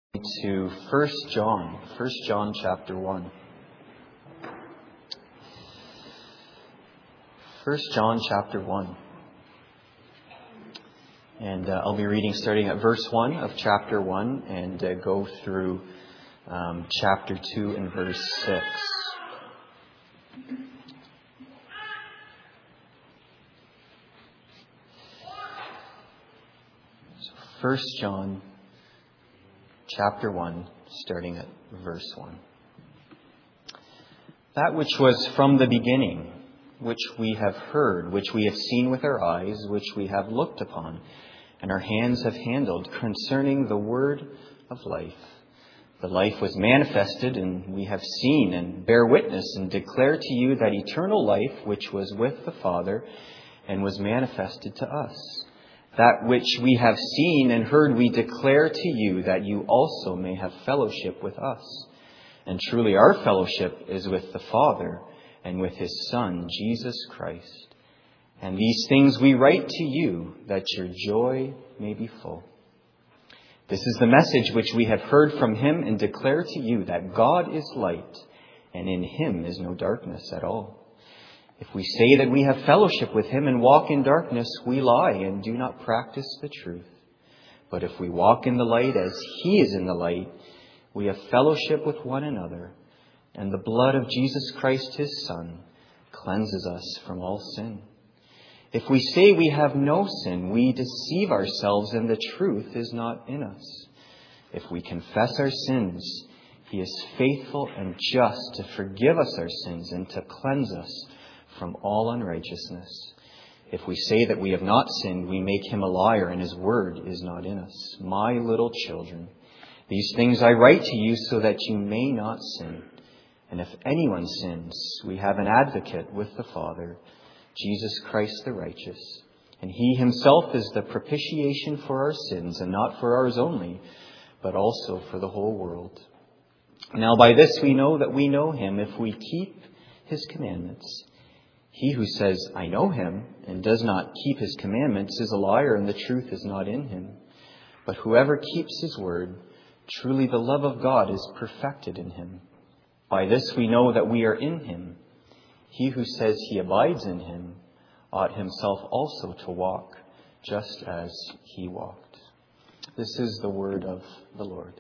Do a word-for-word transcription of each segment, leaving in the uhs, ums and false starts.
To First John, First John chapter one. First John chapter one. And uh, I'll be reading starting at verse one of chapter one and uh, go through um, chapter two and verse six. So First John chapter one, starting at verse one. That which was from the beginning, which we have heard, which we have seen with our eyes, which we have looked upon, and our hands have handled, concerning the word of life. The life was manifested, and we have seen and bear witness and declare to you that eternal life which was with the Father and was manifested to us. That which we have seen and heard we declare to you, that you also may have fellowship with us. And truly our fellowship is with the Father and with His Son, Jesus Christ. And these things we write to you, that your joy may be full. This is the message which we have heard from Him and declare to you, that God is light, and in Him is no darkness at all. If we say that we have fellowship with Him and walk in darkness, we lie and do not practice the truth. But if we walk in the light as He is in the light, we have fellowship with one another, and the blood of Jesus Christ, His Son, cleanses us from all sin. If we say we have no sin, we deceive ourselves, and the truth is not in us. If we confess our sins, He is faithful and just to forgive us our sins and to cleanse us from all unrighteousness. If we say that we have not sinned, we make Him a liar, and His word is not in us. My little children, these things I write to you so that you may not sin. And if anyone sins, we have an advocate with the Father, Jesus Christ the righteous. And He Himself is the propitiation for our sins, and not for ours only, but also for the whole world. Now by this we know that we know Him, if we keep His commandments. He who says, I know Him, and does not keep His commandments is a liar, and the truth is not in him. But whoever keeps His word, truly the love of God is perfected in him. By this we know that we are in Him. He who says he abides in Him ought himself also to walk, just as He walked. This is the word of the Lord.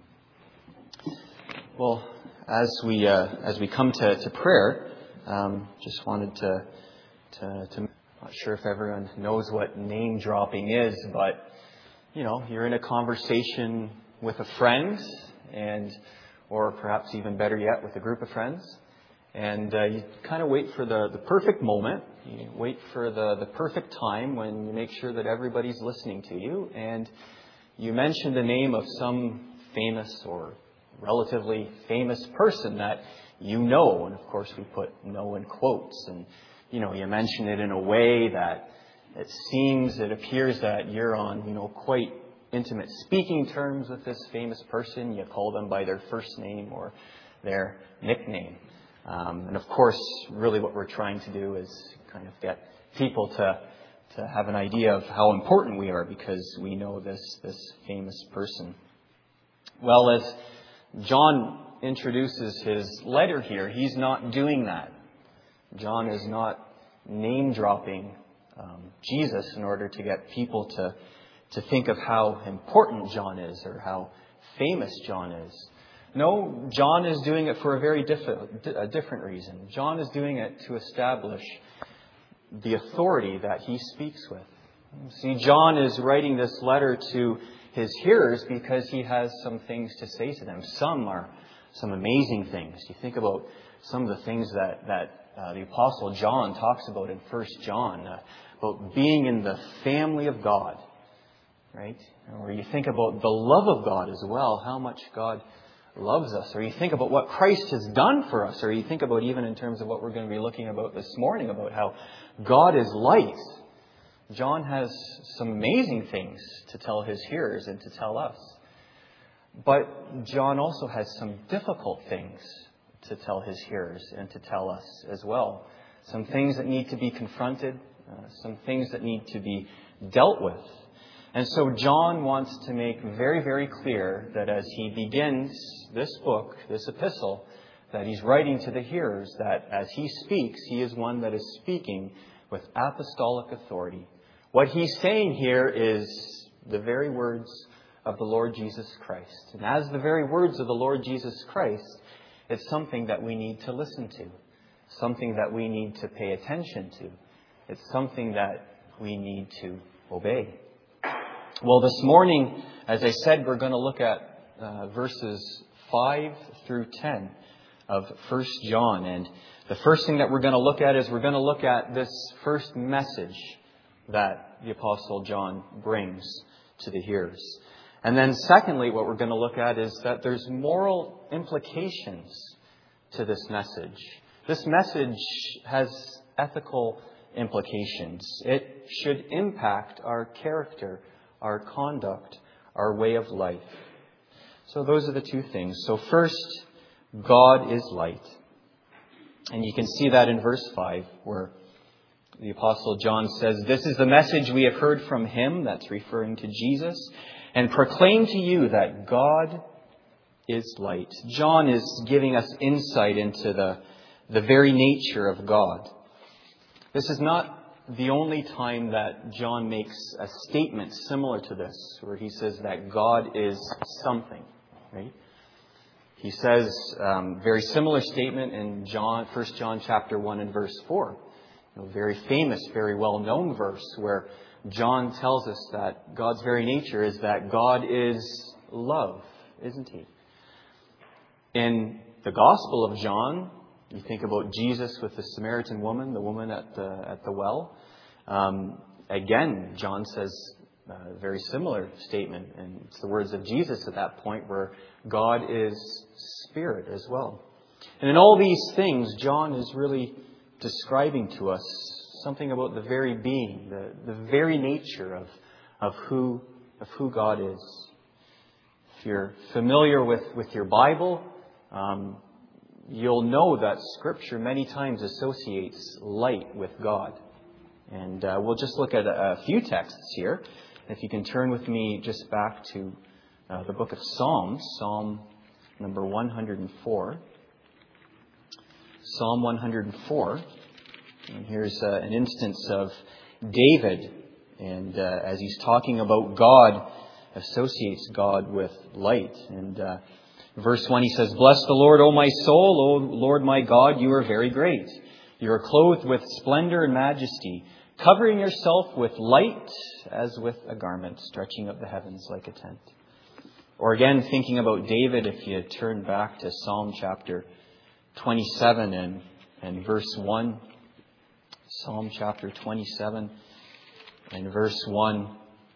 Well, as we uh, as we come to, to prayer, Um, just wanted to, to, to, not sure if everyone knows what name dropping is, but, you know, you're in a conversation with a friend and, or perhaps even better yet, with a group of friends. And uh, you kind of wait for the, the perfect moment. You wait for the, the perfect time when you make sure that everybody's listening to you. And you mention the name of some famous or relatively famous person that you know, and of course we put know in quotes, and you know, you mention it in a way that it seems, it appears that you're on, you know, quite intimate speaking terms with this famous person. You call them by their first name or their nickname. Um, and of course, really what we're trying to do is kind of get people to to have an idea of how important we are because we know this, this famous person. Well, as John introduces his letter here, he's not doing that. John is not name-dropping um, Jesus in order to get people to, to think of how important John is or how famous John is. No, John is doing it for a very diff- a different reason. John is doing it to establish the authority that he speaks with. See, John is writing this letter to his hearers because he has some things to say to them. Some are some amazing things. You think about some of the things that, that uh, the Apostle John talks about in First John, uh, about being in the family of God, right? Or you think about the love of God as well, how much God loves us. Or you think about what Christ has done for us. Or you think about even in terms of what we're going to be looking about this morning, about how God is light. John has some amazing things to tell his hearers and to tell us. But John also has some difficult things to tell his hearers and to tell us as well. Some things that need to be confronted, uh, some things that need to be dealt with. And so John wants to make very, very clear that as he begins this book, this epistle, that he's writing to the hearers, that as he speaks, he is one that is speaking with apostolic authority. What he's saying here is the very words of the Lord Jesus Christ. And as the very words of the Lord Jesus Christ, it's something that we need to listen to, something that we need to pay attention to. It's something that we need to obey. Well, this morning, as I said, we're going to look at uh, verses five through ten of First John. And the first thing that we're going to look at is we're going to look at this first message that the Apostle John brings to the hearers. And then secondly, what we're going to look at is that there's moral implications to this message. This message has ethical implications. It should impact our character, our conduct, our way of life. So those are the two things. So first, God is light. And you can see that in verse five, where the Apostle John says, "This is the message we have heard from him," that's referring to Jesus, "and proclaim to you that God is light." John is giving us insight into the, the very nature of God. This is not the only time that John makes a statement similar to this, where he says that God is something, right? He says um, very similar statement in John, First John chapter one and verse four. A very famous, very well-known verse where John tells us that God's very nature is that God is love, isn't he? In the Gospel of John, you think about Jesus with the Samaritan woman, the woman at the, at the well. Um, again, John says a very similar statement. And it's the words of Jesus at that point where God is spirit as well. And in all these things, John is really describing to us something about the very being, the, the very nature of, of who of who God is. If you're familiar with, with your Bible, um, you'll know that Scripture many times associates light with God. And uh, we'll just look at a, a few texts here. If you can turn with me just back to uh, the book of Psalms, Psalm number one hundred four. Psalm one hundred four. And here's uh, an instance of David. And uh, as he's talking about God, associates God with light. And uh, verse one, he says, "Bless the Lord, O my soul, O Lord my God, you are very great. You are clothed with splendor and majesty, covering yourself with light as with a garment, stretching up the heavens like a tent." Or again, thinking about David, if you turn back to Psalm chapter twenty-seven and, and verse one. Psalm chapter twenty-seven and verse one.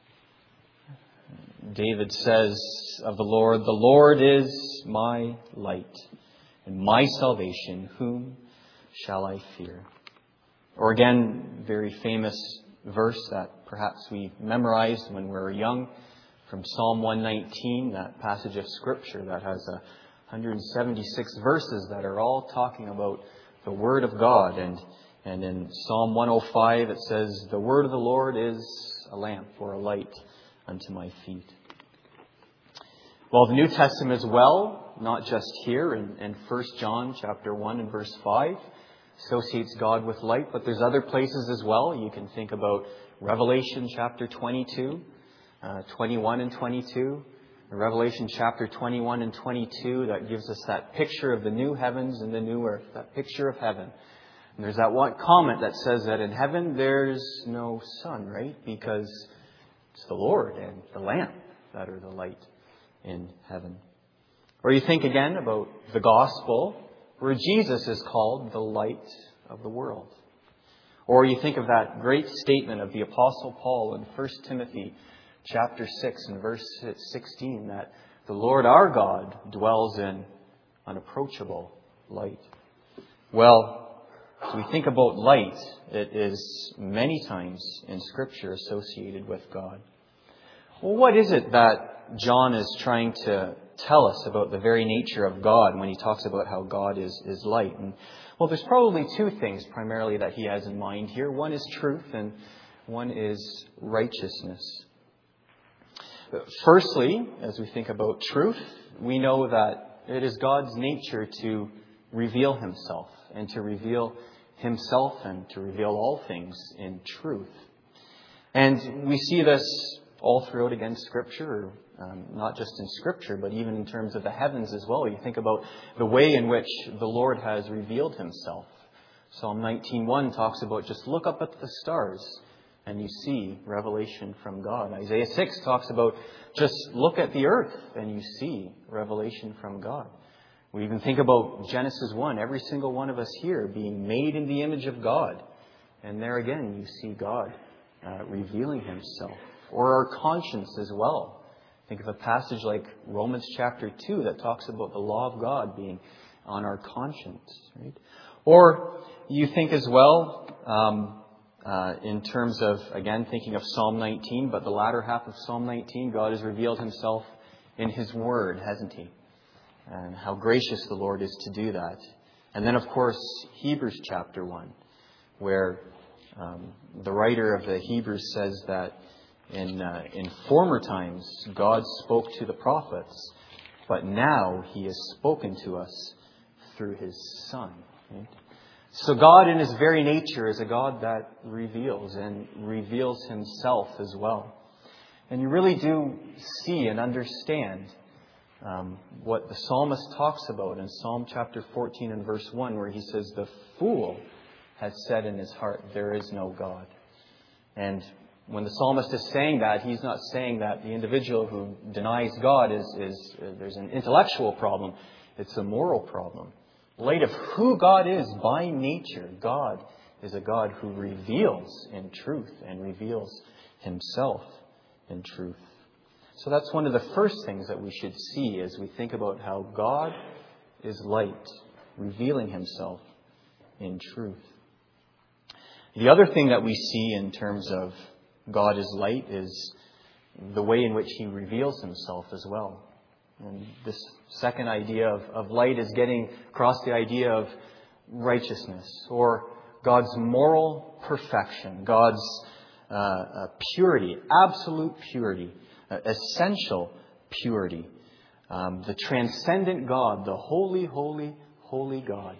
David says of the Lord, "The Lord is my light and my salvation. Whom shall I fear?" Or again, very famous verse that perhaps we memorized when we were young from Psalm one nineteen, that passage of Scripture that has a one hundred seventy-six verses that are all talking about the Word of God. And, and in Psalm one oh five it says, "The word of the Lord is a lamp or a light unto my feet." Well, the New Testament as well, not just here in, in First John chapter one and verse five, associates God with light, but there's other places as well. You can think about Revelation chapter twenty-two, uh, twenty-one and twenty-two. In Revelation chapter twenty-one and twenty-two, that gives us that picture of the new heavens and the new earth, that picture of heaven. And there's that one comment that says that in heaven there's no sun, right? Because it's the Lord and the lamp that are the light in heaven. Or you think again about the gospel, where Jesus is called the light of the world. Or you think of that great statement of the Apostle Paul in First Timothy chapter six and verse sixteen, that the Lord our God dwells in unapproachable light. Well, as we think about light, it is many times in Scripture associated with God. Well, what is it that John is trying to tell us about the very nature of God when he talks about how God is, is light? And, well, there's probably two things primarily that he has in mind here. One is truth and one is righteousness. Firstly, as we think about truth, we know that it is God's nature to reveal himself and to reveal himself and to reveal all things in truth. And we see this all throughout again Scripture, um, not just in Scripture, but even in terms of the heavens as well. You think about the way in which the Lord has revealed himself. Psalm nineteen one talks about just look up at the stars and you see revelation from God. Isaiah six talks about just look at the earth and you see revelation from God. We even think about Genesis one, every single one of us here being made in the image of God. And there again, you see God uh, revealing himself. Or our conscience as well. Think of a passage like Romans chapter two that talks about the law of God being on our conscience. Right? Or you think as well, um, uh, in terms of, again, thinking of Psalm nineteen, but the latter half of Psalm nineteen, God has revealed himself in his word, hasn't he? And how gracious the Lord is to do that. And then, of course, Hebrews chapter one, where um, the writer of the Hebrews says that in, uh, in former times God spoke to the prophets, but now he has spoken to us through his Son. Right? So God in his very nature is a God that reveals and reveals himself as well. And you really do see and understand um, what the psalmist talks about in Psalm chapter fourteen and verse one, where he says, the fool has said in his heart, there is no God. And when the psalmist is saying that, he's not saying that the individual who denies God is, is uh, there's an intellectual problem. It's a moral problem. In light of who God is by nature, God is a God who reveals in truth and reveals himself in truth. So that's one of the first things that we should see as we think about how God is light, revealing himself in truth. The other thing that we see in terms of God is light is the way in which he reveals himself as well. And this second idea of, of light is getting across the idea of righteousness or God's moral perfection, God's uh, uh, purity, absolute purity, uh, essential purity, um, the transcendent God, the holy, holy, holy God.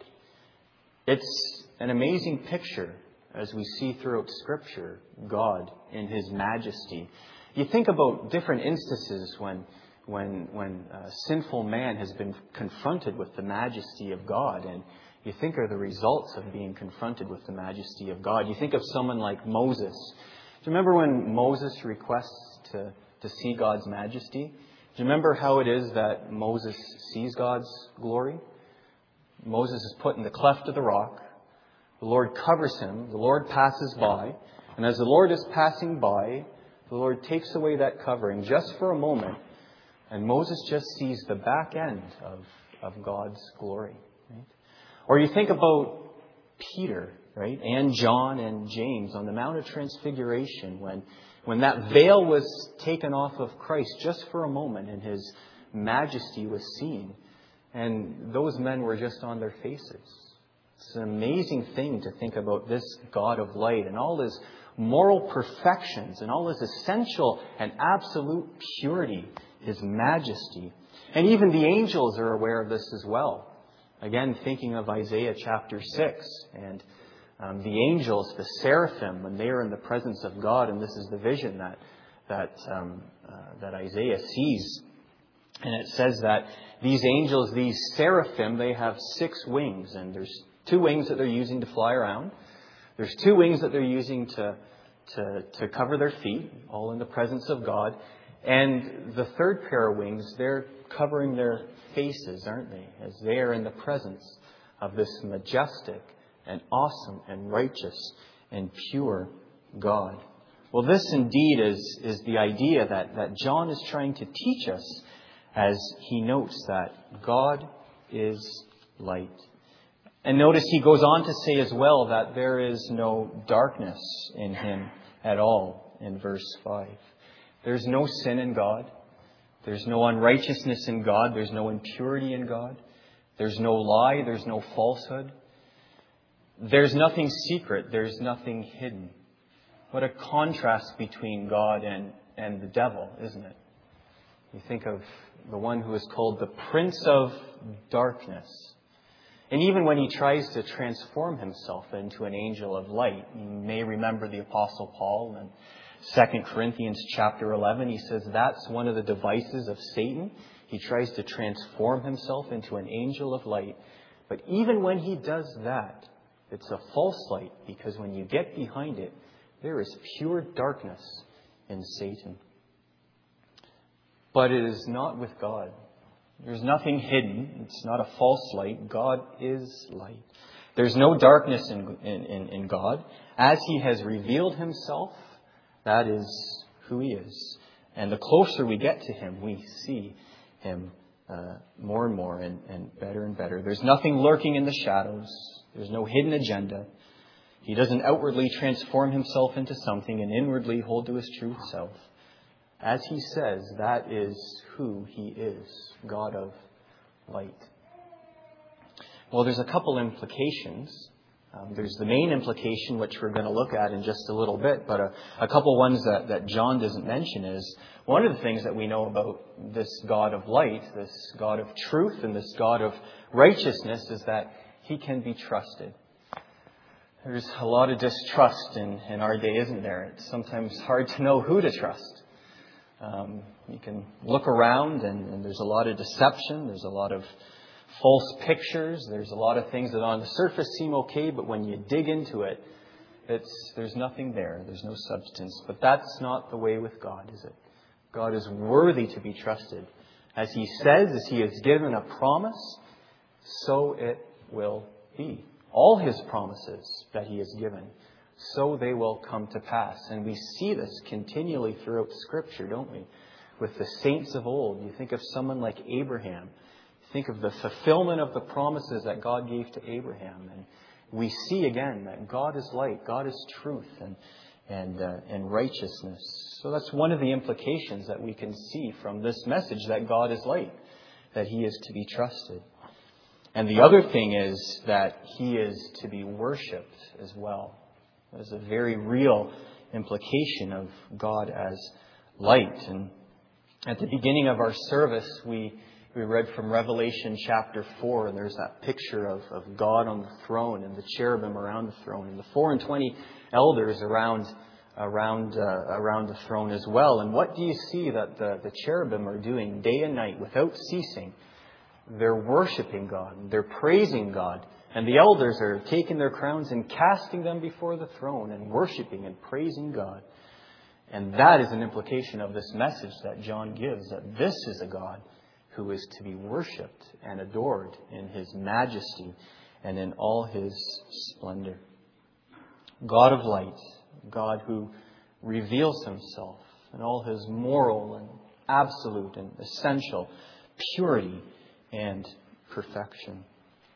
It's an amazing picture as we see throughout Scripture, God in his majesty. You think about different instances when when when uh, sinful man has been confronted with the majesty of God, and you think of the results of being confronted with the majesty of God. You think of someone like Moses. Do you remember when Moses requests to, to see God's majesty? Do you remember how it is that Moses sees God's glory? Moses is put in the cleft of the rock. The Lord covers him. The Lord passes by. And as the Lord is passing by, the Lord takes away that covering just for a moment. And Moses just sees the back end of, of God's glory. Right? Or you think about Peter, right? And John and James on the Mount of Transfiguration when, when that veil was taken off of Christ just for a moment and his majesty was seen. And those men were just on their faces. It's an amazing thing to think about this God of light and all his moral perfections and all his essential and absolute purity, his majesty. And even the angels are aware of this as well. Again, thinking of Isaiah chapter six and um, the angels, the seraphim, when they are in the presence of God, and this is the vision that that um, uh, that Isaiah sees. And it says that these angels, these seraphim, they have six wings, and there's two wings that they're using to fly around. There's two wings that they're using to, to, to cover their feet, all in the presence of God. And the third pair of wings, they're covering their faces, aren't they? As they are in the presence of this majestic and awesome and righteous and pure God. Well, this indeed is, is the idea that, that John is trying to teach us as he notes that God is light. And notice he goes on to say as well that there is no darkness in him at all in verse five. There's no sin in God. There's no unrighteousness in God. There's no impurity in God. There's no lie. There's no falsehood. There's nothing secret. There's nothing hidden. What a contrast between God and, and the devil, isn't it? You think of the one who is called the Prince of Darkness. And even when he tries to transform himself into an angel of light, you may remember the Apostle Paul in Second Corinthians chapter eleven. He says that's one of the devices of Satan. He tries to transform himself into an angel of light. But even when he does that, it's a false light, because when you get behind it, there is pure darkness in Satan. But it is not with God. There's nothing hidden. It's not a false light. God is light. There's no darkness in, in, in, in God. As He has revealed Himself, that is who He is. And the closer we get to Him, we see Him uh, more and more and, and better and better. There's nothing lurking in the shadows. There's no hidden agenda. He doesn't outwardly transform Himself into something and inwardly hold to His true self. As He says, that is who He is, God of light. Well, there's a couple implications. Um, there's the main implication, which we're going to look at in just a little bit, but a, a couple ones that, that John doesn't mention is, one of the things that we know about this God of light, this God of truth, and this God of righteousness is that He can be trusted. There's a lot of distrust in, in our day, isn't there? It's sometimes hard to know who to trust. Um, you can look around and, and there's a lot of deception. There's a lot of false pictures. There's a lot of things that on the surface seem okay, but when you dig into it, it's there's nothing there. There's no substance. But that's not the way with God, is it? God is worthy to be trusted. As He says, as He has given a promise, so it will be. All His promises that He has given, so they will come to pass. And we see this continually throughout Scripture, don't we? With the saints of old. You think of someone like Abraham. Think of the fulfillment of the promises that God gave to Abraham. And we see again that God is light, God is truth and, and, uh, and righteousness. So that's one of the implications that we can see from this message, that God is light, that He is to be trusted. And the other thing is that He is to be worshipped as well. There's a very real implication of God as light. And at the beginning of our service, we, we read from Revelation chapter four, and there's that picture of, of God on the throne and the cherubim around the throne, and the four and twenty elders around around uh, around the throne as well. And what do you see that the, the cherubim are doing day and night without ceasing? They're worshiping God. They're praising God. And the elders are taking their crowns and casting them before the throne and worshiping and praising God. And that is an implication of this message that John gives, that this is a God who is to be worshipped and adored in His majesty and in all His splendor. God of light, God who reveals Himself in all His moral and absolute and essential purity and perfection.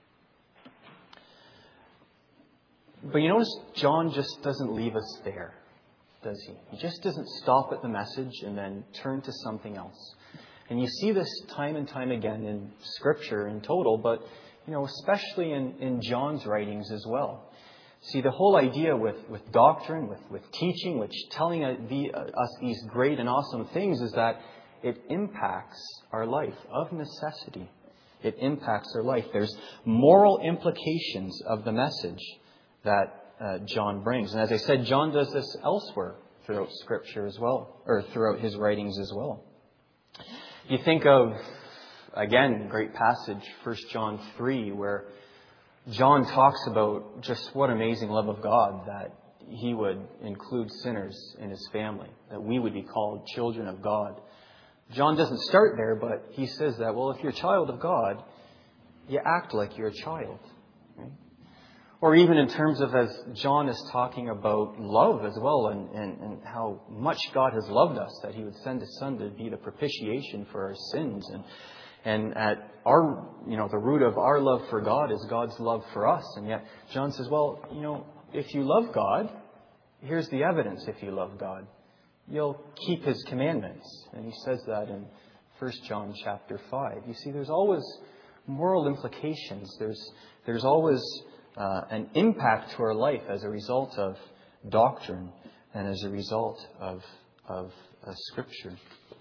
But you notice John just doesn't leave us there, does he? He just doesn't stop at the message and then turn to something else. And you see this time and time again in Scripture in total, but you know, especially in, in John's writings as well. See, the whole idea with, with doctrine, with, with teaching, which telling the, uh, us these great and awesome things is that it impacts our life of necessity. It impacts our life. There's moral implications of the message that uh, John brings. And as I said, John does this elsewhere throughout Scripture as well, or throughout his writings as well. You think of, again, great passage, First John three, where John talks about just what amazing love of God that He would include sinners in His family, that we would be called children of God. John doesn't start there, but he says that, well, if you're a child of God, you act like you're a child. Right? Or even in terms of as John is talking about love as well, and, and, and how much God has loved us, that He would send His Son to be the propitiation for our sins. And and at our, you know, the root of our love for God is God's love for us. And yet John says, well, you know, if you love God, here's the evidence if you love God. You'll keep His commandments. And he says that in First John chapter five. You see, there's always moral implications. There's there's always uh, an impact to our life as a result of doctrine and as a result of, of uh, Scripture.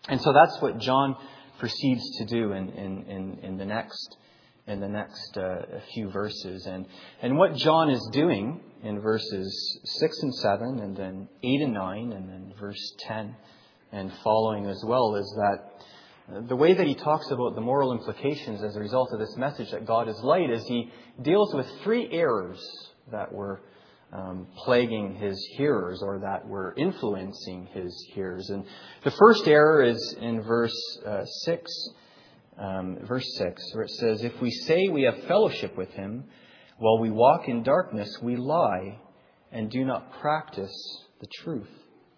And so that's what John proceeds to do in, in, in, in the next in the next uh, few verses. And, and what John is doing in verses six and seven, and then eight and nine, and then verse ten and following as well, is that the way that he talks about the moral implications as a result of this message that God is light is he deals with three errors that were um, plaguing his hearers, or that were influencing his hearers. And the first error is in verse uh, six, um, verse six, where it says, "If we say we have fellowship with him while we walk in darkness, we lie and do not practice the truth."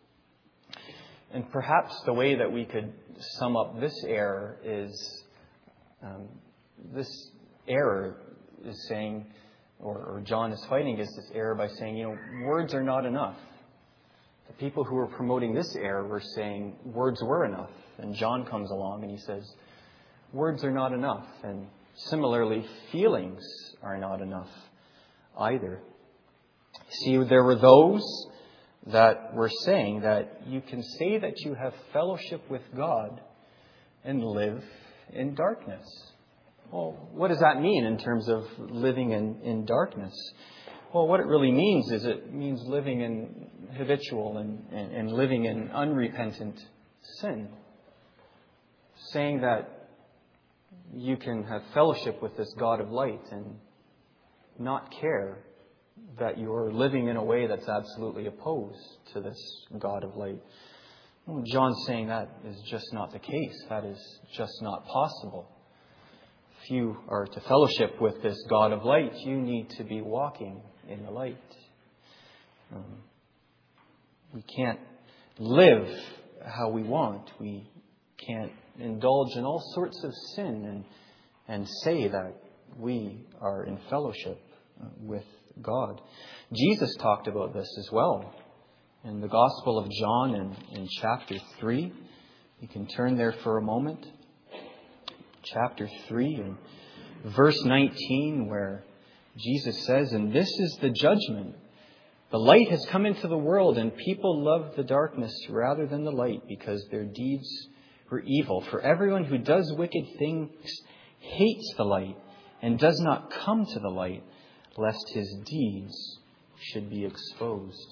And perhaps the way that we could sum up this error is, um, this error is saying, or, or John is fighting against this error by saying, you know, words are not enough. The people who were promoting this error were saying words were enough. And John comes along and he says, words are not enough. And similarly, feelings are not enough either. See, there were those that were saying that you can say that you have fellowship with God and live in darkness. Well, what does that mean in terms of living in, in darkness? Well, what it really means is it means living in habitual and, and, and living in unrepentant sin. Saying that you can have fellowship with this God of light and not care that you're living in a way that's absolutely opposed to this God of light. Well, John's saying that is just not the case. That is just not possible. If you are to fellowship with this God of light, you need to be walking in the light. Um, we can't live how we want. We can't indulge in all sorts of sin and, and say that we are in fellowship with God. Jesus talked about this as well in the Gospel of John in, in chapter three. You can turn there for a moment. Chapter three and verse nineteen, where Jesus says, "And this is the judgment. The light has come into the world, and people love the darkness rather than the light, because their deeds were evil. For everyone who does wicked things hates the light and does not come to the light, lest his deeds should be exposed."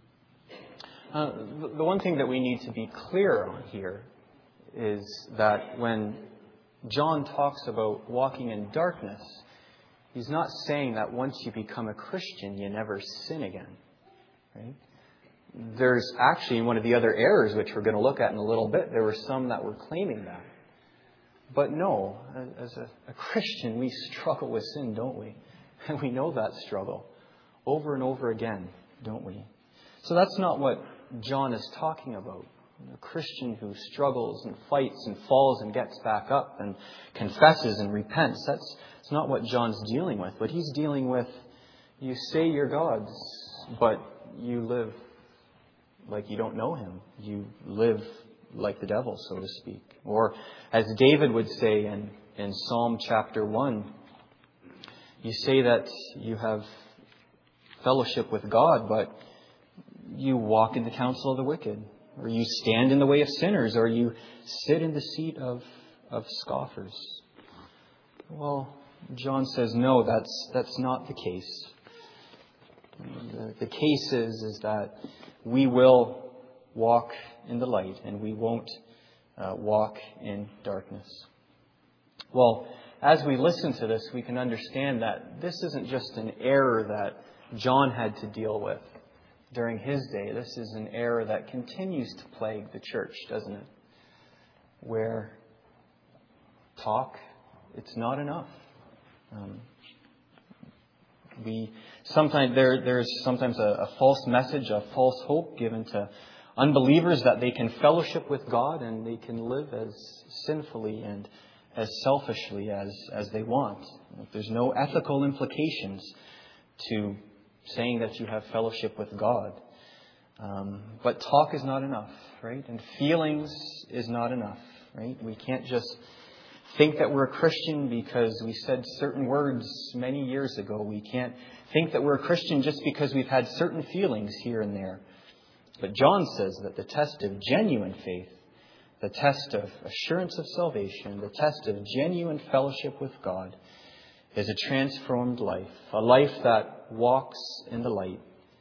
Uh, the one thing that we need to be clear on here is that when John talks about walking in darkness, he's not saying that once you become a Christian, you never sin again. Right? There's actually one of the other errors, which we're going to look at in a little bit, there were some that were claiming that. But no, as a, a Christian, we struggle with sin, don't we? And we know that struggle over and over again, don't we? So that's not what John is talking about. A Christian who struggles and fights and falls and gets back up and confesses and repents. That's, that's not what John's dealing with. But he's dealing with, you say you're God's, but you live like you don't know him. You live like the devil, so to speak. Or as David would say in, in Psalm chapter one, you say that you have fellowship with God, but you walk in the counsel of the wicked, or you stand in the way of sinners, or you sit in the seat of, of scoffers. Well, John says, no, that's that's not the case. The, the case is, is that we will walk in the light, and we won't uh, walk in darkness. Well, as we listen to this, we can understand that this isn't just an error that John had to deal with during his day. This is an error that continues to plague the church, doesn't it? Where talk, it's not enough. Um, we sometimes there there's sometimes a, a false message, a false hope given to unbelievers that they can fellowship with God and they can live as sinfully and as selfishly as, as they want. There's no ethical implications to saying that you have fellowship with God. Um, but talk is not enough, right? And feelings is not enough, right? We can't just think that we're a Christian because we said certain words many years ago. We can't think that we're a Christian just because we've had certain feelings here and there. But John says that the test of genuine faith, the test of assurance of salvation, the test of genuine fellowship with God, is a transformed life, a life that walks in the light,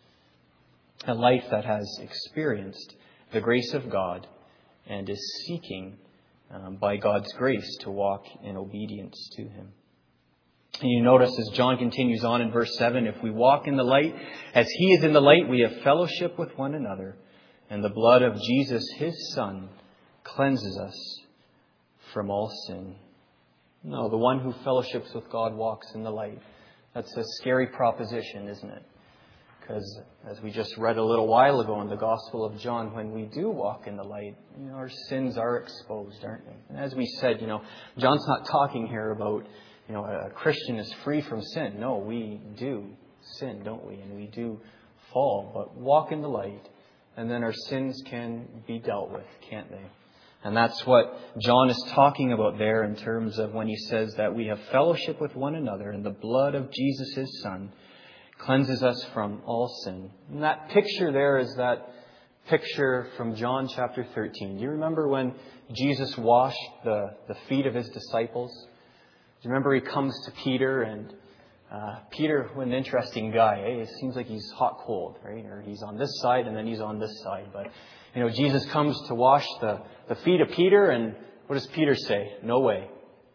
a life that has experienced the grace of God and is seeking um, by God's grace to walk in obedience to Him. And you notice as John continues on in verse seven, if we walk in the light, as He is in the light, we have fellowship with one another. And the blood of Jesus, His Son, cleanses us from all sin. No, the one who fellowships with God walks in the light. That's a scary proposition, isn't it? Because as we just read a little while ago in the Gospel of John, when we do walk in the light, you know, our sins are exposed, aren't they? And as we said, you know, John's not talking here about, you know, a Christian is free from sin. No, we do sin, don't we? And we do fall. But walk in the light, and then our sins can be dealt with, can't they? And that's what John is talking about there in terms of when he says that we have fellowship with one another, and the blood of Jesus, His Son, cleanses us from all sin. And that picture there is that picture from John chapter thirteen. Do you remember when Jesus washed the, the feet of His disciples? Do you remember He comes to Peter, and uh, Peter, what an interesting guy, eh? It seems like he's hot cold, right? Or he's on this side and then he's on this side. But, you know, Jesus comes to wash the, the feet of Peter, and what does Peter say? No way.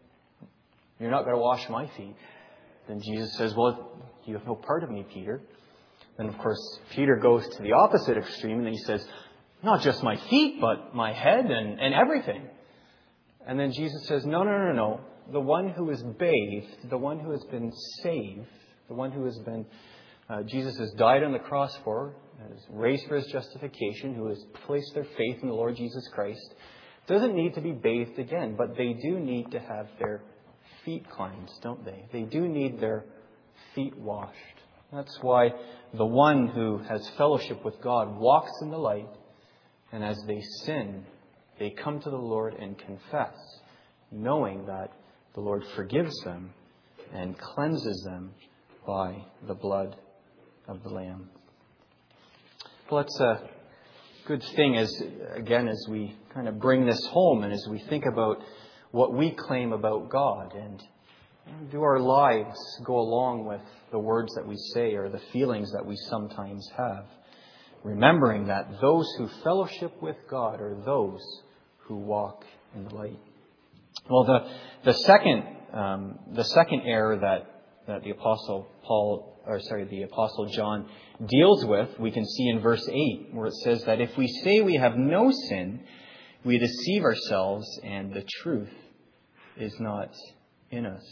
You're not going to wash my feet. Then Jesus says, well, you have no part of me, Peter. Then, of course, Peter goes to the opposite extreme, and then he says, not just my feet, but my head and, and everything. And then Jesus says, no, no, no, no. The one who is bathed, the one who has been saved, the one who has been, uh, Jesus has died on the cross for, has raised for His justification, who has placed their faith in the Lord Jesus Christ, doesn't need to be bathed again, but they do need to have their feet cleansed, don't they? They do need their feet washed. That's why the one who has fellowship with God walks in the light, and as they sin, they come to the Lord and confess, knowing that the Lord forgives them and cleanses them by the blood of the Lamb. Well, it's a good thing as, again, as we kind of bring this home and as we think about what we claim about God, and do our lives go along with the words that we say or the feelings that we sometimes have? Remembering that those who fellowship with God are those who walk in the light. Well, the the second um, the second error that that the Apostle Paul, or sorry, the Apostle John deals with, we can see in verse eight, where it says that if we say we have no sin, we deceive ourselves, and the truth is not in us.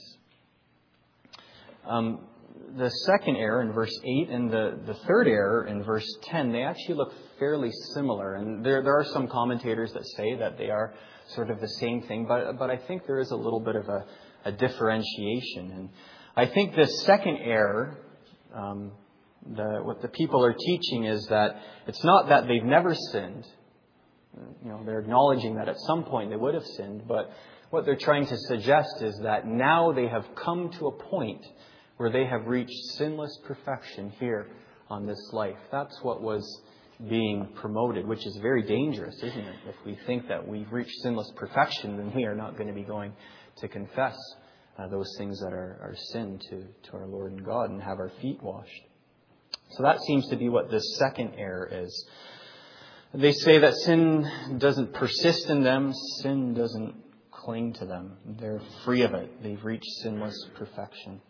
Um, the second error in verse eight and the, the third error in verse ten, they actually look fairly similar. And there there are some commentators that say that they are sort of the same thing, but but I think there is a little bit of a, a differentiation. And I think this second error, um, the, what the people are teaching is that it's not that they've never sinned. You know, they're acknowledging that at some point they would have sinned, but what they're trying to suggest is that now they have come to a point where they have reached sinless perfection here on this life. That's what was being promoted, which is very dangerous, isn't it? If we think that we've reached sinless perfection, then we are not going to be going to confess uh, those things that are, are sin to, to our Lord and God and have our feet washed. So that seems to be what this second error is. They say that sin doesn't persist in them, sin doesn't cling to them. They're free of it. They've reached sinless perfection.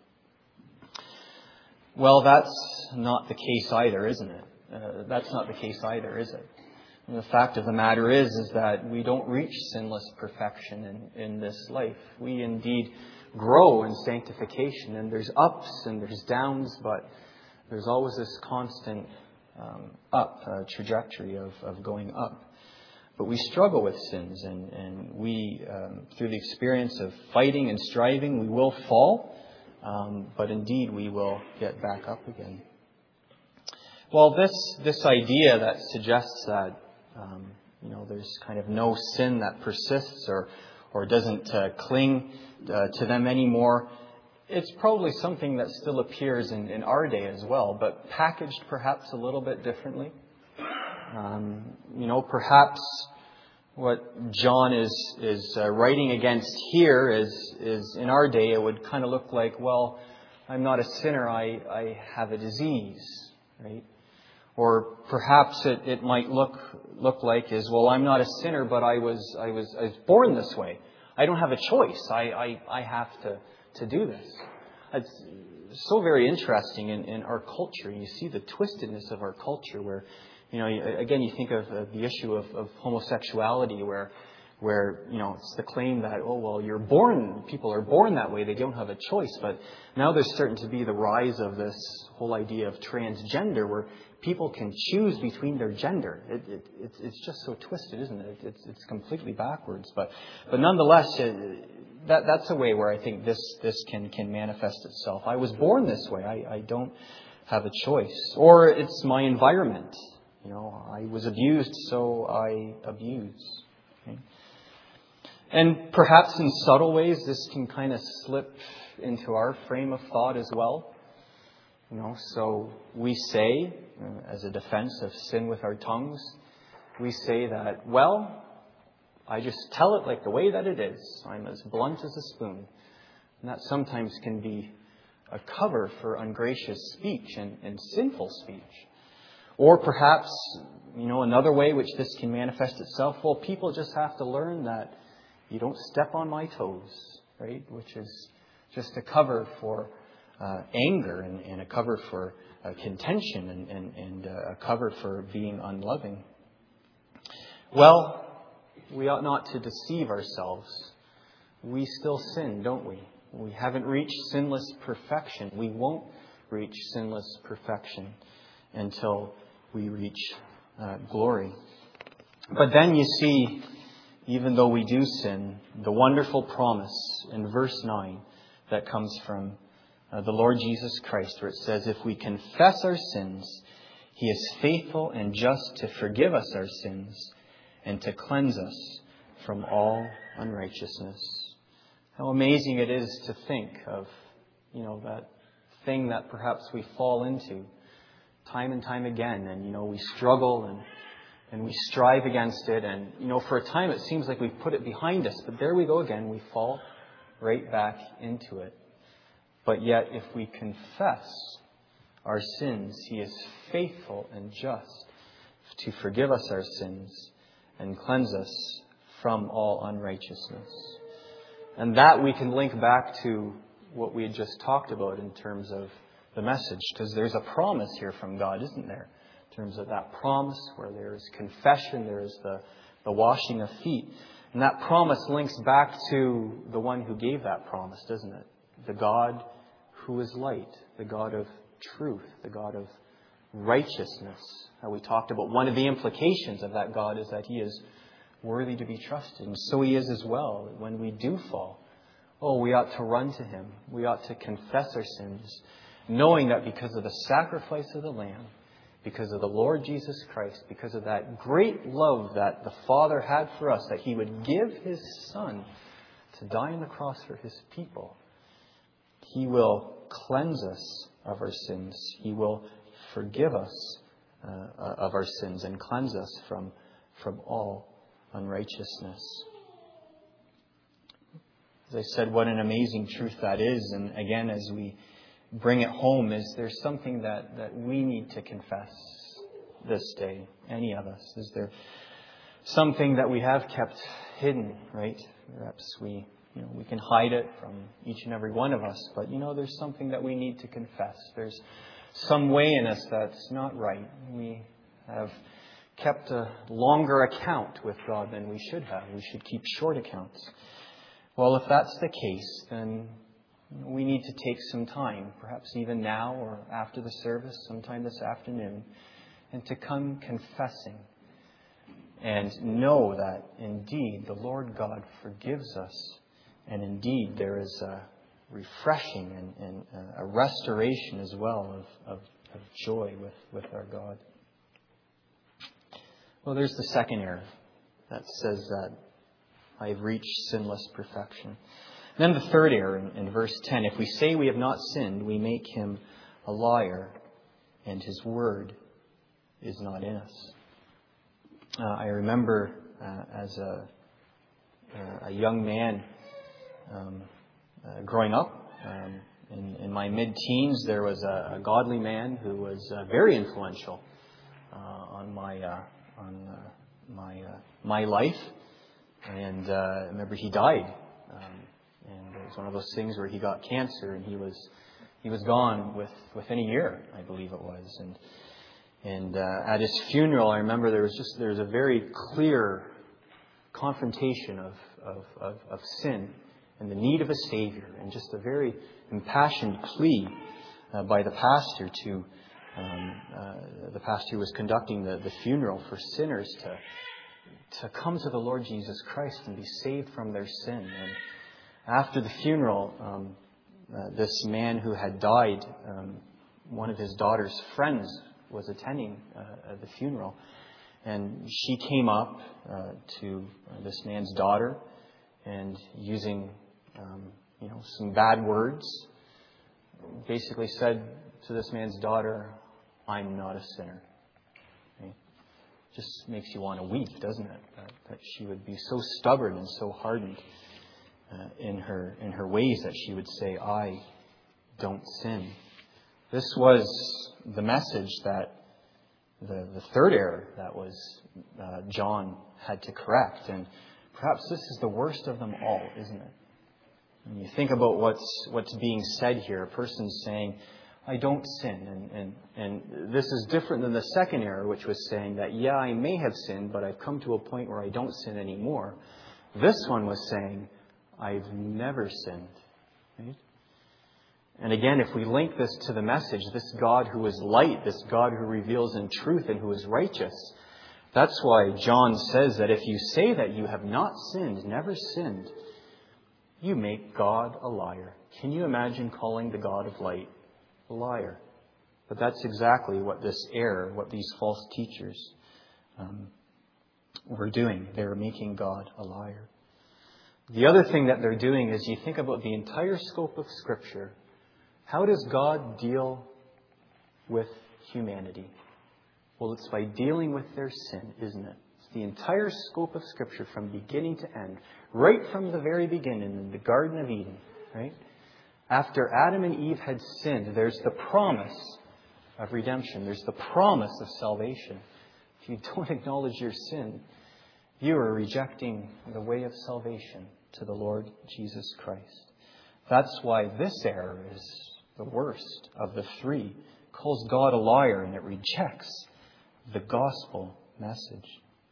Well, that's not the case either, isn't it? Uh, that's not the case either, is it? And the fact of the matter is, is that we don't reach sinless perfection in, in this life. We indeed grow in sanctification, and there's ups and there's downs, but there's always this constant um, up uh, trajectory of, of going up. But we struggle with sins, and, and we, um, through the experience of fighting and striving, we will fall, um, but indeed we will get back up again. Well, this this idea that suggests that um, you know there's kind of no sin that persists or or doesn't uh, cling uh, to them anymore, it's probably something that still appears in, in our day as well, but packaged perhaps a little bit differently. Um, you know, perhaps what John is is uh, writing against here is is in our day it would kind of look like, well, I'm not a sinner, I, I have a disease, right? Or perhaps it, it might look look like is, well, I'm not a sinner, but I was I was I was born this way. I don't have a choice. I I, I have to, to do this. It's so very interesting in, in our culture. You see the twistedness of our culture where, you know, again, you think of uh, the issue of, of homosexuality where, where, you know, it's the claim that, oh, well, you're born, people are born that way, they don't have a choice. But now there's starting to be the rise of this whole idea of transgender where people can choose between their gender. It, it, it's, it's just so twisted, isn't it? It's, it's completely backwards. But, but nonetheless, it, that, that's a way where I think this, this can, can manifest itself. I was born this way. I, I don't have a choice. Or it's my environment. You know, I was abused, so I abuse. Okay? And perhaps in subtle ways, this can kind of slip into our frame of thought as well. You know, so we say, uh, as a defense of sin with our tongues, we say that, well, I just tell it like the way that it is. I'm as blunt as a spoon. And that sometimes can be a cover for ungracious speech and, and sinful speech. Or perhaps, you know, another way which this can manifest itself, well, people just have to learn that you don't step on my toes, right? Which is just a cover for uh, anger and, and a cover for uh, contention and, and, and uh, a cover for being unloving. Well, we ought not to deceive ourselves. We still sin, don't we? We haven't reached sinless perfection. We won't reach sinless perfection until we reach uh, glory. But then you see, even though we do sin, the wonderful promise in verse nine that comes from uh, the Lord Jesus Christ, where it says, if we confess our sins, He is faithful and just to forgive us our sins and to cleanse us from all unrighteousness. How amazing it is to think of, you know, that thing that perhaps we fall into time and time again, and, you know, we struggle and and we strive against it, and, you know, for a time it seems like we've put it behind us, but there we go again, we fall right back into it. But yet, if we confess our sins, He is faithful and just to forgive us our sins and cleanse us from all unrighteousness. And that we can link back to what we had just talked about in terms of the message, because there's a promise here from God, isn't there? In terms of that promise where there is confession, there is the, the washing of feet. And that promise links back to the one who gave that promise, doesn't it? The God who is light, the God of truth, the God of righteousness. How we talked about one of the implications of that God is that He is worthy to be trusted. And so He is as well. When we do fall, oh, we ought to run to Him. We ought to confess our sins, knowing that because of the sacrifice of the Lamb, because of the Lord Jesus Christ, because of that great love that the Father had for us, that He would give His Son to die on the cross for His people, He will cleanse us of our sins. He will forgive us uh, of our sins and cleanse us from, from all unrighteousness. As I said, what an amazing truth that is. And again, as we bring it home, is there something that, that we need to confess this day? Any of us? Is there something that we have kept hidden, right? Perhaps we, you know, we can hide it from each and every one of us, but you know, there's something that we need to confess. There's some way in us that's not right. We have kept a longer account with God than we should have. We should keep short accounts. Well, if that's the case, then we need to take some time, perhaps even now or after the service, sometime this afternoon, and to come confessing and know that indeed the Lord God forgives us, and indeed there is a refreshing and, and a restoration as well of, of, of joy with, with our God. Well, there's the second error that says that I've reached sinless perfection. Then the third error in, in verse ten, if we say we have not sinned, we make Him a liar, and His word is not in us. Uh, I remember uh, as a, a young man um, uh, growing up. Um, in, in my mid-teens, there was a, a godly man who was uh, very influential uh, on my uh, on uh, my uh, my life, and uh, I remember he died, um, and it was one of those things where he got cancer, and he was he was gone with, within a year, I believe it was, and and uh, at his funeral, I remember there was just there was a very clear confrontation of of, of of sin and the need of a Savior, and just a very impassioned plea uh, by the pastor to um, uh, the pastor who was conducting the, the funeral for sinners to to come to the Lord Jesus Christ and be saved from their sin. And after the funeral, um, uh, this man who had died, um, one of his daughter's friends was attending uh, the funeral, and she came up uh, to this man's daughter and using um, you know some bad words, basically said to this man's daughter, "I'm not a sinner." Okay? Just makes you want to weep, doesn't it? That, that she would be so stubborn and so hardened uh, in her in her ways that she would say, "I don't sin." This was the message that the the third error that was uh, John had to correct, and perhaps this is the worst of them all, isn't it? When you think about what's what's being said here, a person's saying, "I don't sin," and, and and this is different than the second error, which was saying that, yeah, I may have sinned, but I've come to a point where I don't sin anymore. This one was saying, "I've never sinned." Right? And again, if we link this to the message, this God who is light, this God who reveals in truth and who is righteous, that's why John says that if you say that you have not sinned, never sinned, you make God a liar. Can you imagine calling the God of light a liar? But that's exactly what this error, what these false teachers um, were doing. They were making God a liar. The other thing that they're doing is, you think about the entire scope of Scripture. How does God deal with humanity? Well, it's by dealing with their sin, isn't it? It's the entire scope of Scripture from beginning to end. Right from the very beginning in the Garden of Eden, right? After Adam and Eve had sinned, there's the promise of redemption. There's the promise of salvation. If you don't acknowledge your sin, you are rejecting the way of salvation to the Lord Jesus Christ. That's why this error is the worst of the three. It calls God a liar, and it rejects the gospel message.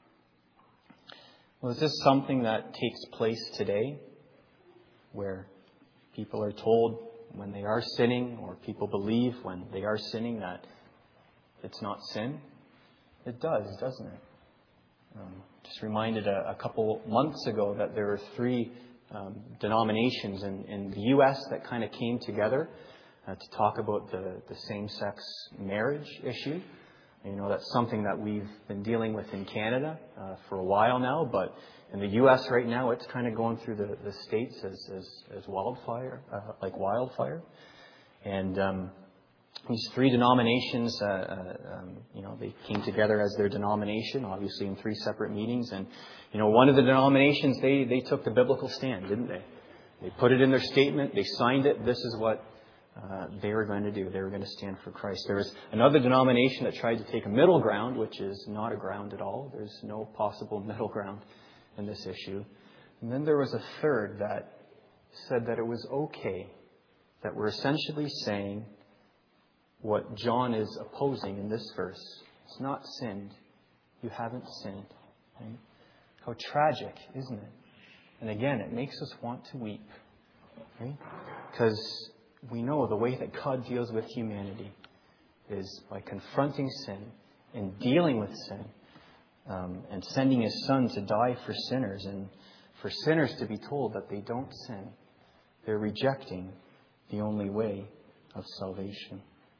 Well, is this something that takes place today, where people are told when they are sinning, or people believe when they are sinning that it's not sin? It does, doesn't it? Um, just reminded a, a couple months ago that there were three um, denominations in, in the U S that kind of came together uh, to talk about the, the same-sex marriage issue. You know, that's something that we've been dealing with in Canada uh, for a while now, but in the U S right now, it's kind of going through the, the states as, as, as wildfire, uh, like wildfire. And um, these three denominations, uh, uh, um, you know, they came together as their denomination, obviously in three separate meetings. And, you know, one of the denominations, they, they took the biblical stand, didn't they? They put it in their statement. They signed it. This is what Uh, they were going to do. They were going to stand for Christ. There was another denomination that tried to take a middle ground, which is not a ground at all. There's no possible middle ground in this issue. And then there was a third that said that it was okay, that we're essentially saying what John is opposing in this verse. It's not sinned. You haven't sinned. Right? How tragic, isn't it? And again, it makes us want to weep. Right? Because we know the way that God deals with humanity is by confronting sin and dealing with sin um, and sending His Son to die for sinners, and for sinners to be told that they don't sin. They're rejecting the only way of salvation.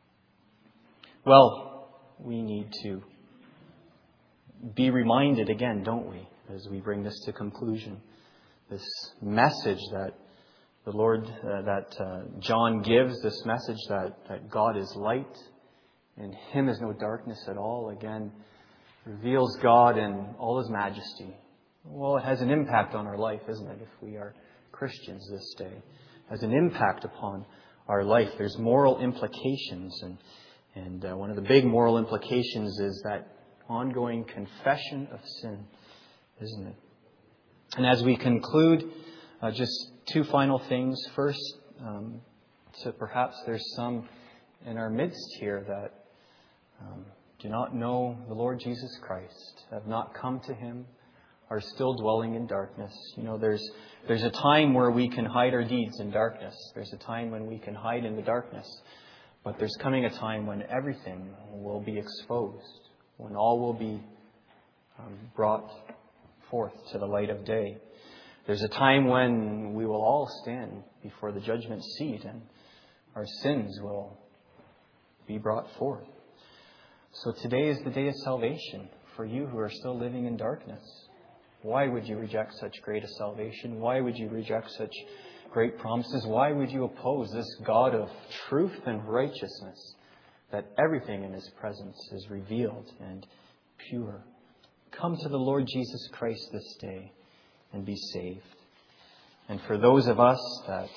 Well, we need to be reminded again, don't we, as we bring this to conclusion, this message that The Lord, uh, that uh, John gives, this message that, that God is light, in Him is no darkness at all, again, reveals God in all His majesty, Well, it has an impact on our life, isn't it, if we are Christians this day? It has an impact upon our life. There's moral implications, and, and uh, one of the big moral implications is that ongoing confession of sin, isn't it? And as we conclude, uh, just two final things. First, um, so perhaps there's some in our midst here that um, do not know the Lord Jesus Christ, have not come to Him, are still dwelling in darkness. You know, there's there's a time where we can hide our deeds in darkness. There's a time when we can hide in the darkness. But there's coming a time when everything will be exposed, when all will be um, brought forth to the light of day. There's a time when we will all stand before the judgment seat and our sins will be brought forth. So today is the day of salvation for you who are still living in darkness. Why would you reject such great a salvation? Why would you reject such great promises? Why would you oppose this God of truth and righteousness, that everything in His presence is revealed and pure? Come to the Lord Jesus Christ this day and be saved. And for those of us that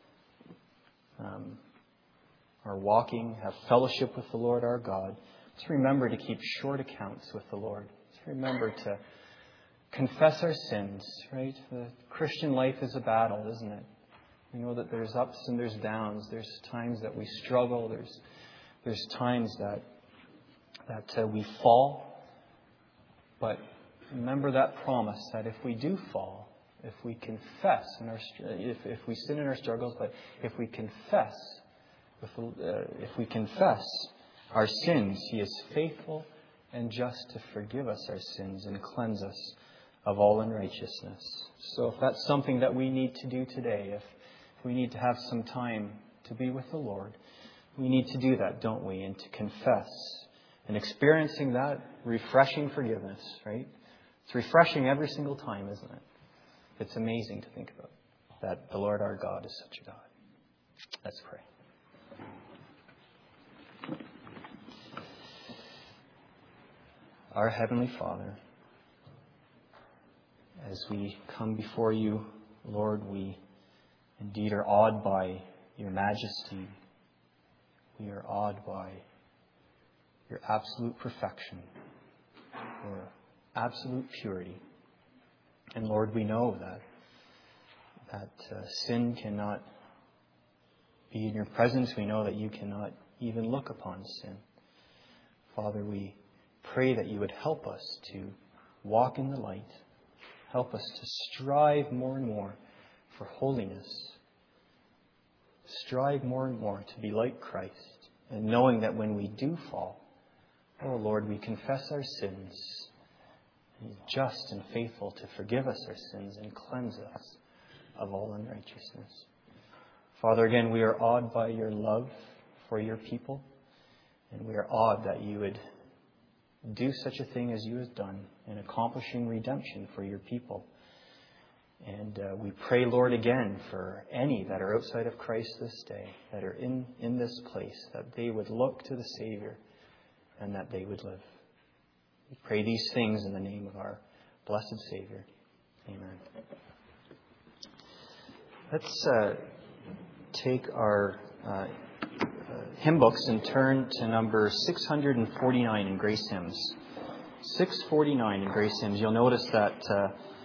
um, are walking, have fellowship with the Lord our God, let's remember to keep short accounts with the Lord. Let's remember to confess our sins, right? The Christian life is a battle, isn't it? We know that there's ups and there's downs. There's times that we struggle. There's there's times that that uh, we fall. But remember that promise that if we do fall, if we confess in our if if we sin in our struggles, but if we confess, if, uh, if we confess our sins, He is faithful and just to forgive us our sins and cleanse us of all unrighteousness. So if that's something that we need to do today, if we need to have some time to be with the Lord, we need to do that, don't we? And to confess. And experiencing that refreshing forgiveness, right? It's refreshing every single time, isn't it? It's amazing to think about that the Lord our God is such a God. Let's pray. Our Heavenly Father, as we come before You, Lord, we indeed are awed by Your majesty. We are awed by Your absolute perfection, Your absolute purity. And Lord, we know that that uh, sin cannot be in Your presence. We know that You cannot even look upon sin. Father, we pray that You would help us to walk in the light. Help us to strive more and more for holiness. Strive more and more to be like Christ. And knowing that when we do fall, oh Lord, we confess our sins. He's just and faithful to forgive us our sins and cleanse us of all unrighteousness. Father, again, we are awed by Your love for Your people. And we are awed that You would do such a thing as You have done in accomplishing redemption for Your people. And uh, we pray, Lord, again for any that are outside of Christ this day, that are in, in this place, that they would look to the Savior and that they would live. We pray these things in the name of our blessed Savior. Amen. Let's uh, take our uh, uh, hymn books and turn to number six forty-nine in Grace Hymns. six forty-nine in Grace Hymns. You'll notice that uh,